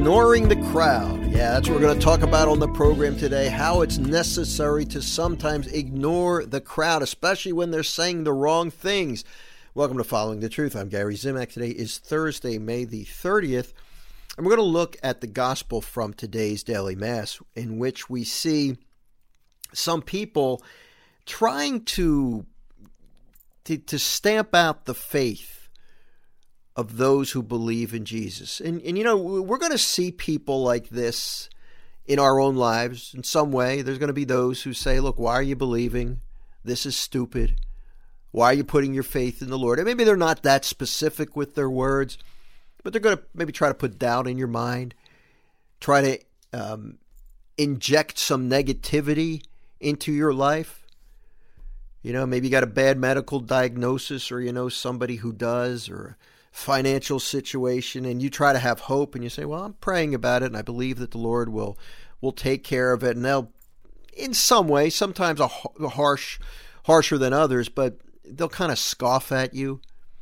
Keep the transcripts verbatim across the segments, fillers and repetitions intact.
Ignoring the crowd. Yeah, that's what we're going to talk about on the program today, how it's necessary to sometimes ignore the crowd, especially when they're saying the wrong things. Welcome to Following the Truth. I'm Gary Zimak. Today is Thursday, May the thirtieth, and we're going to look at the gospel from today's daily mass, in which we see some people trying to, to, to stamp out the faith of those who believe in Jesus. And, and you know, we're going to see people like this in our own lives in some way. There's going to be those who say, look, why are you believing? This is stupid. Why are you putting your faith in the Lord? And maybe they're not that specific with their words, but they're going to maybe try to put doubt in your mind, try to um, inject some negativity into your life. You know, maybe you got a bad medical diagnosis, or you know somebody who does, or financial situation, and you try to have hope, and you say, well, I'm praying about it, and I believe that the Lord will will take care of it. And they'll, in some way, sometimes a, a harsh, harsher than others, but they'll kind of scoff at you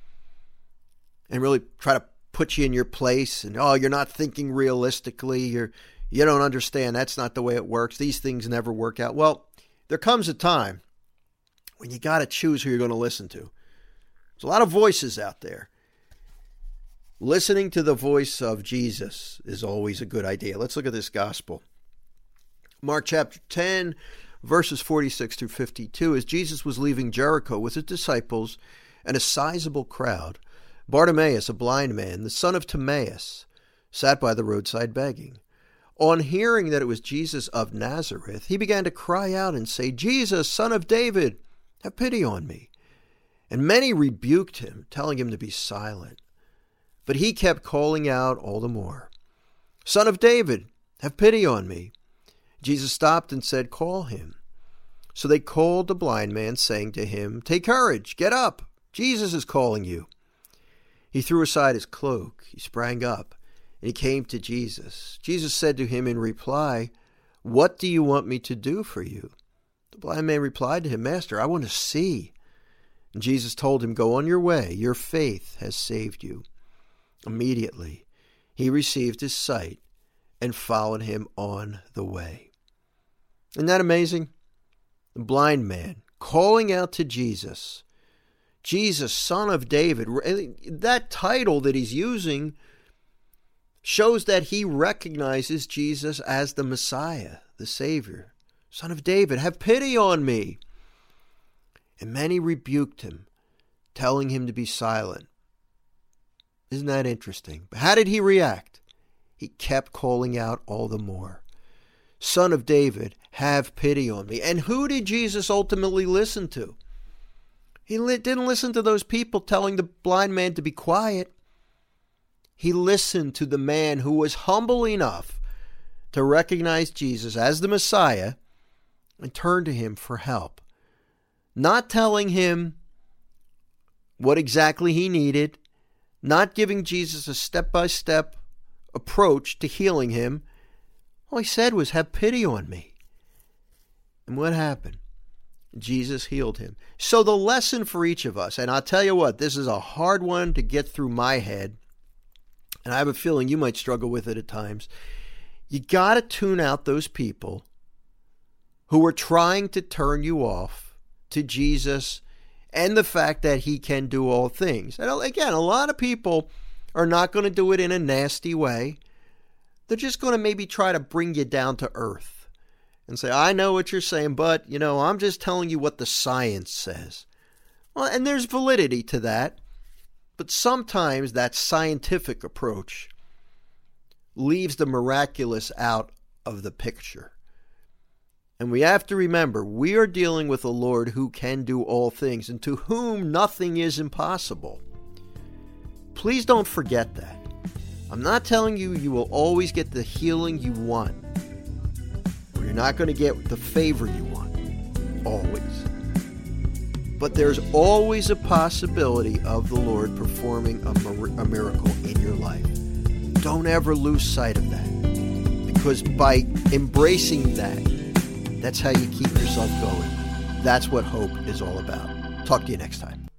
and really try to put you in your place. And, oh, you're not thinking realistically. You're, you don't understand. That's not the way it works. These things never work out. Well, there comes a time when you got to choose who you're going to listen to. There's a lot of voices out there. Listening to the voice of Jesus is always a good idea. Let's look at this gospel. Mark chapter ten, verses forty-six through fifty-two. As Jesus was leaving Jericho with his disciples and a sizable crowd, Bartimaeus, a blind man, the son of Timaeus, sat by the roadside begging. On hearing that it was Jesus of Nazareth, he began to cry out and say, Jesus, son of David, have pity on me. And many rebuked him, telling him to be silent. But he kept calling out all the more, Son of David, have pity on me. Jesus stopped and said, Call him. So they called the blind man, saying to him, Take courage, get up, Jesus is calling you. He threw aside his cloak, he sprang up, and he came to Jesus. Jesus said to him in reply, What do you want me to do for you? The blind man replied to him, Master, I want to see. And Jesus told him, Go on your way, your faith has saved you. Immediately, he received his sight and followed him on the way. Isn't that amazing? The blind man calling out to Jesus, Jesus, son of David. That title that he's using shows that he recognizes Jesus as the Messiah, the Savior. Son of David, have pity on me. And many rebuked him, telling him to be silent. Isn't that interesting? But how did he react? He kept calling out all the more, Son of David, have pity on me. And who did Jesus ultimately listen to? He li- didn't listen to those people telling the blind man to be quiet. He listened to the man who was humble enough to recognize Jesus as the Messiah and turn to him for help. Not telling him what exactly he needed, not giving Jesus a step-by-step approach to healing him. All he said was, have pity on me. And what happened? Jesus healed him. So the lesson for each of us, and I'll tell you what, this is a hard one to get through my head, and I have a feeling you might struggle with it at times. You got to tune out those people who are trying to turn you off to Jesus and the fact that he can do all things. And again, a lot of people are not going to do it in a nasty way. They're just going to maybe try to bring you down to earth and say, I know what you're saying, but, you know, I'm just telling you what the science says. Well, and there's validity to that. But sometimes that scientific approach leaves the miraculous out of the picture. And we have to remember, we are dealing with a Lord who can do all things and to whom nothing is impossible. Please don't forget that. I'm not telling you you will always get the healing you want, or you're not going to get the favor you want, always. But there's always a possibility of the Lord performing a, mir- a miracle in your life. Don't ever lose sight of that, because by embracing that, that's how you keep yourself going. That's what hope is all about. Talk to you next time.